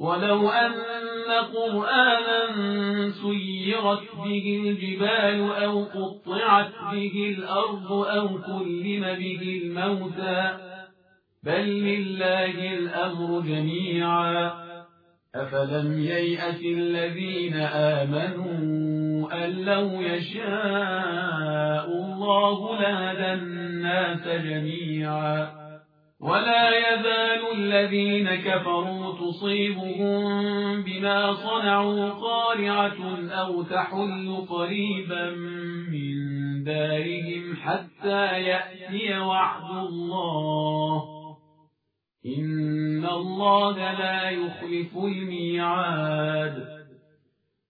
ولو أن قرآنا سيرت به الجبال أو قطعت به الأرض أو كلم به الموتى بل لله الأمر جميعا أفلم ييأس الذين آمنوا أن لو يشاء الله لهدى الناس جميعا ولا يزال الذين كفروا تصيبهم بما صنعوا قارعة أو تحل قريبا من دارهم حتى يأتي وعد الله إن الله لا يخلف الميعاد